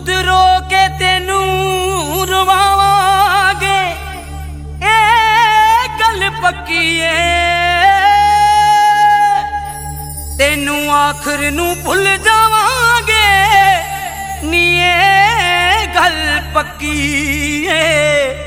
खुद रो के तेनू रवावांगे, ए गल पक्की है। तेनू आखिर नू भुल जावांगे, नी ए गल पक्की है।